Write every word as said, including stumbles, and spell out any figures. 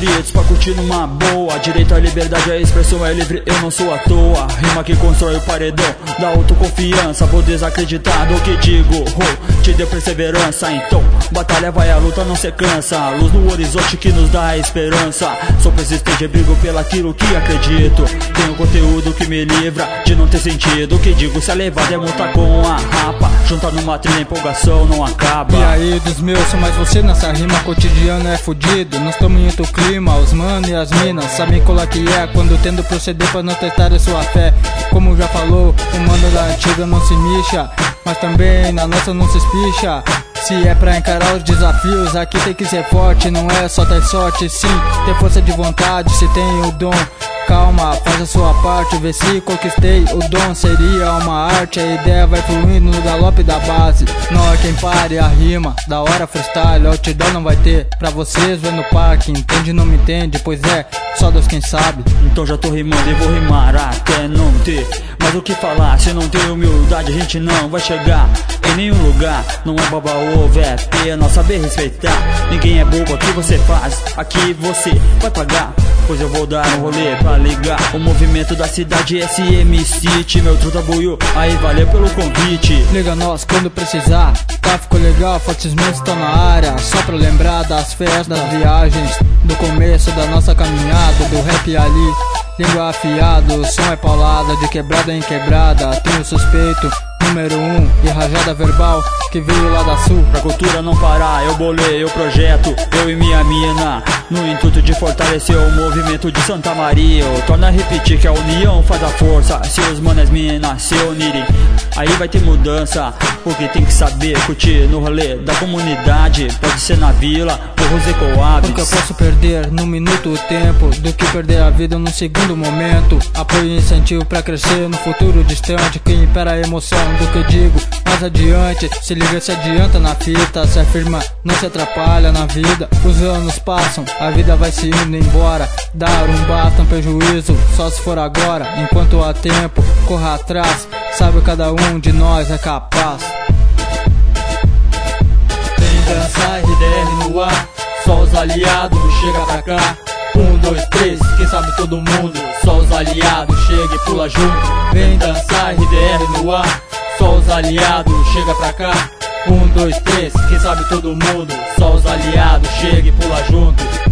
restritos pra curtir numa boa. Direito à liberdade, a expressão é livre, eu não sou à toa. Rima que constrói o paredão da autoconfiança. Vou desacreditar do que digo, oh, te deu perseverança. Então, batalha vai, a luta não se cansa. Luz no horizonte que nos dá a esperança. Sou persistente e brigo pelaquilo que acredito. Tenho conteúdo que me livra de não ter sentido. O que digo, se a levada é montar com a rapa, juntar numa trilha, empolgação não acaba. E aí dos meus, sou mais você nessa rima, cotidiano é fudido. Nós tamo em outro clima, os mano e as minas sabem colar que é, quando tendo proceder pra não testar a sua fé. Como já falou, o mano da antiga não se mixa, mas também na nossa não se espicha. Se é pra encarar os desafios, aqui tem que ser forte, não é só ter sorte, sim, ter força de vontade, se tem o dom. Calma, faz a sua parte, vê se conquistei o dom, seria uma arte. A ideia vai fluindo no galope da base, não é quem pare a rima, da hora freestyle, outdoor não vai ter. Pra vocês ver no parque, entende não me entende, pois é, só Deus quem sabe. Então já tô rimando e vou rimar até não ter mais o que falar. Se não tem humildade a gente não vai chegar em nenhum lugar. Não é baba ovo, é pena saber respeitar. Ninguém é bobo, aqui você faz, aqui você vai pagar. Pois eu vou dar um rolê pra ligar o movimento da cidade S M City. Meu truta buiu, aí valeu pelo convite. Liga nós quando precisar, tá, ficou legal, fortes mentes estão na área. Só pra lembrar das festas, das viagens, do começo da nossa caminhada, do rap ali, língua afiada, o som é paulada, de quebrada em quebrada. Tenho suspeito, número um, e rajada verbal, que veio lá da sul. Pra cultura não parar, eu bolei o projeto, eu e minha mina, no intuito de fortalecer o movimento de Santa Maria. Eu torno a repetir que a união faz a força. Se os manas minas se unirem, aí vai ter mudança. Porque tem que saber curtir no rolê da comunidade. Pode ser na vila, Morros e Coabs. Porque eu posso perder num minuto o tempo do que perder a vida num segundo momento. Apoio e incentivo pra crescer no futuro distante. Quem impera a emoção do que digo mais adiante. Se liga, se adianta na fita, se afirma, não se atrapalha na vida. Os anos passam, a vida vai se indo embora. Dar um basta um prejuízo, só se for agora. Enquanto há tempo, corra atrás, sabe cada um de nós é capaz. Vem dançar R D R no ar, só os aliados, chega pra cá. Um, dois, três, quem sabe todo mundo, só os aliados, chega e pula junto. Vem dançar R D R no ar, só os aliados, chega pra cá. Um, dois, três, quem sabe todo mundo, só os aliados, chega e pula junto.